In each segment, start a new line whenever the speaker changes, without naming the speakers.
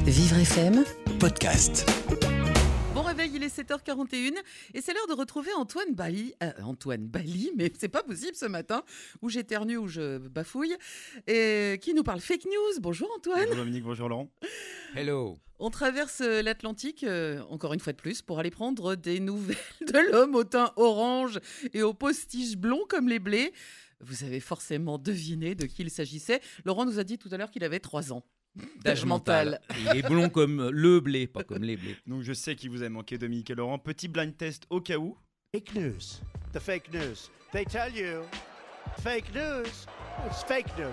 Vivre FM
podcast.
Bon réveil, il est 7h41 et c'est l'heure de retrouver Antoine Bailly, mais c'est pas possible ce matin, où j'éternue, où je bafouille, et qui nous parle fake news. Bonjour Antoine.
Bonjour Dominique, bonjour Laurent.
Hello.
On traverse l'Atlantique, encore une fois de plus, pour aller prendre des nouvelles de l'homme au teint orange et aux postiches blonds comme les blés. Vous avez forcément deviné de qui il s'agissait. Laurent nous a dit tout à l'heure qu'il avait 3 ans. D'âge mental.
Il est blond comme le blé, pas comme les blés.
Donc je sais qu'il vous a manqué Dominique et Laurent. Petit blind test au cas où.
Fake news. The fake news. They tell you. Fake news. It's fake news.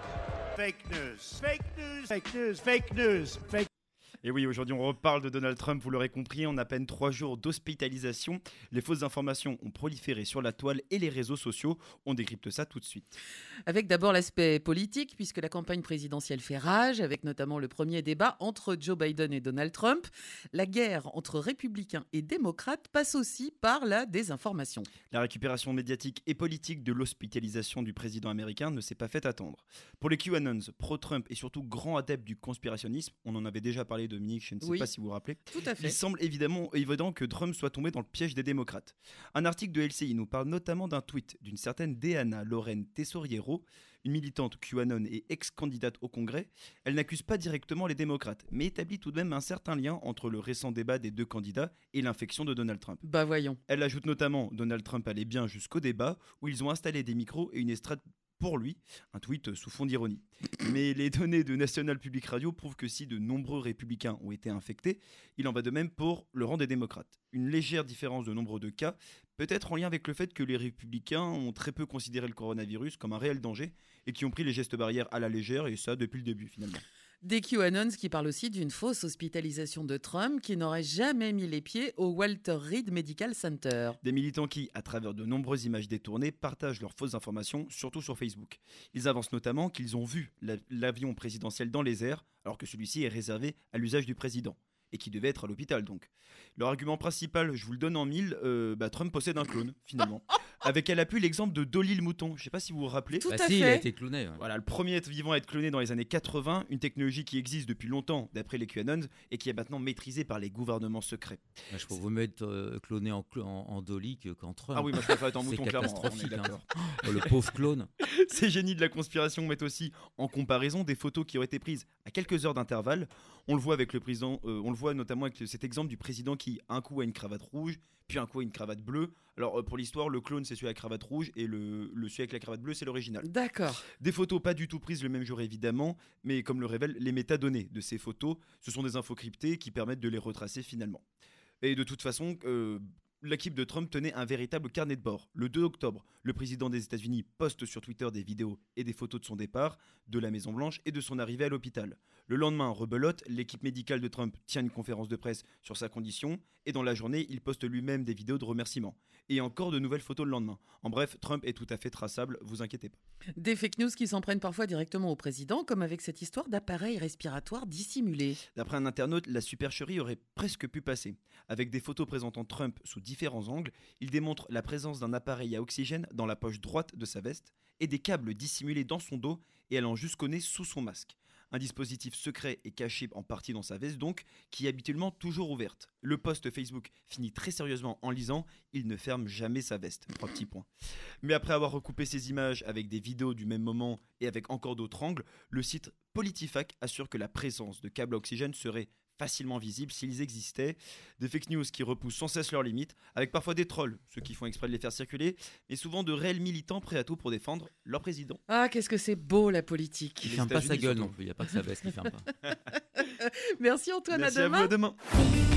Fake news. Fake news. Fake news. Fake news. Fake.
Et oui, aujourd'hui on reparle de Donald Trump, vous l'aurez compris, en à peine 3 jours d'hospitalisation. Les fausses informations ont proliféré sur la toile et les réseaux sociaux. On décrypte ça tout de suite.
Avec d'abord l'aspect politique, puisque la campagne présidentielle fait rage, avec notamment le premier débat entre Joe Biden et Donald Trump. La guerre entre républicains et démocrates passe aussi par la désinformation.
La récupération médiatique et politique de l'hospitalisation du président américain ne s'est pas fait attendre. Pour les QAnons, pro-Trump et surtout grands adeptes du conspirationnisme, on en avait déjà parlé Dominique, je ne sais pas si vous vous rappelez.
Tout à fait.
Il semble évidemment évident que Trump soit tombé dans le piège des démocrates. Un article de LCI nous parle notamment d'un tweet d'une certaine Deanna Lorraine Tesoriero, une militante QAnon et ex-candidate au Congrès. Elle n'accuse pas directement les démocrates, mais établit tout de même un certain lien entre le récent débat des 2 candidats et l'infection de Donald Trump.
Bah voyons.
Elle ajoute notamment « Donald Trump allait bien jusqu'au débat, où ils ont installé des micros et une estrade pour lui », un tweet sous fond d'ironie. Mais les données de National Public Radio prouvent que si de nombreux républicains ont été infectés, il en va de même pour le rang des démocrates. Une légère différence de nombre de cas, peut-être en lien avec le fait que les républicains ont très peu considéré le coronavirus comme un réel danger et qui ont pris les gestes barrières à la légère, et ça depuis le début finalement.
Des QAnons qui parlent aussi d'une fausse hospitalisation de Trump qui n'aurait jamais mis les pieds au Walter Reed Medical Center.
Des militants qui, à travers de nombreuses images détournées, partagent leurs fausses informations, surtout sur Facebook. Ils avancent notamment qu'ils ont vu l'avion présidentiel dans les airs, alors que celui-ci est réservé à l'usage du président, et qui devait être à l'hôpital donc. Leur argument principal, je vous le donne en mille, Trump possède un clone, finalement. Avec à l'appui l'exemple de Dolly le mouton, je ne sais pas si vous vous rappelez.
Tout à
Si, il
fait.
a été cloné. Ouais.
Voilà, le premier être vivant à être cloné dans les années 80, une technologie qui existe depuis longtemps d'après les QAnons et qui est maintenant maîtrisée par les gouvernements secrets.
Moi, je trouve mettre cloné en Dolly qu'en Trump.
Ah oui, moi je préfère être en
C'est
mouton, clairement, on est
catastrophique.
d'accord.
Oh, le pauvre clone.
Ces génies de la conspiration mettent aussi en comparaison des photos qui auraient été prises à quelques heures d'intervalle. On le voit avec le président, on le voit notamment avec cet exemple du président qui un coup a une cravate rouge, puis un coup a une cravate bleue. Alors pour l'histoire, le clone c'est celui avec la cravate rouge et celui avec la cravate bleue c'est l'original.
D'accord.
Des photos pas du tout prises le même jour évidemment, mais comme le révèlent les métadonnées de ces photos, ce sont des infos cryptées qui permettent de les retracer finalement. Et de toute façon, l'équipe de Trump tenait un véritable carnet de bord. Le 2 octobre, le président des États-Unis poste sur Twitter des vidéos et des photos de son départ, de la Maison-Blanche et de son arrivée à l'hôpital. Le lendemain, rebelote, l'équipe médicale de Trump tient une conférence de presse sur sa condition et dans la journée, il poste lui-même des vidéos de remerciements. Et encore de nouvelles photos le lendemain. En bref, Trump est tout à fait traçable, vous inquiétez pas.
Des fake news qui s'en prennent parfois directement au président, comme avec cette histoire d'appareil respiratoire dissimulé.
D'après un internaute, la supercherie aurait presque pu passer. Avec des photos présentant Trump sous différents angles, il démontre la présence d'un appareil à oxygène dans la poche droite de sa veste et des câbles dissimulés dans son dos et allant jusqu'au nez sous son masque. Un dispositif secret et caché en partie dans sa veste donc, qui est habituellement toujours ouverte. Le post Facebook finit très sérieusement en lisant « Il ne ferme jamais sa veste ». 3 petits points. Mais après avoir recoupé ces images avec des vidéos du même moment et avec encore d'autres angles, le site Politifact assure que la présence de câbles à oxygène serait facilement visibles s'ils existaient. Des fake news qui repoussent sans cesse leurs limites, avec parfois des trolls, ceux qui font exprès de les faire circuler, mais souvent de réels militants prêts à tout pour défendre leur président.
Ah, qu'est-ce que c'est beau la politique.
Il
Les
ferme pas sa
États-Unis
gueule
surtout.
non plus. Il n'y a pas que sa veste qui ferme pas.
Merci Antoine,
Merci
à
à
demain.
vous, à demain.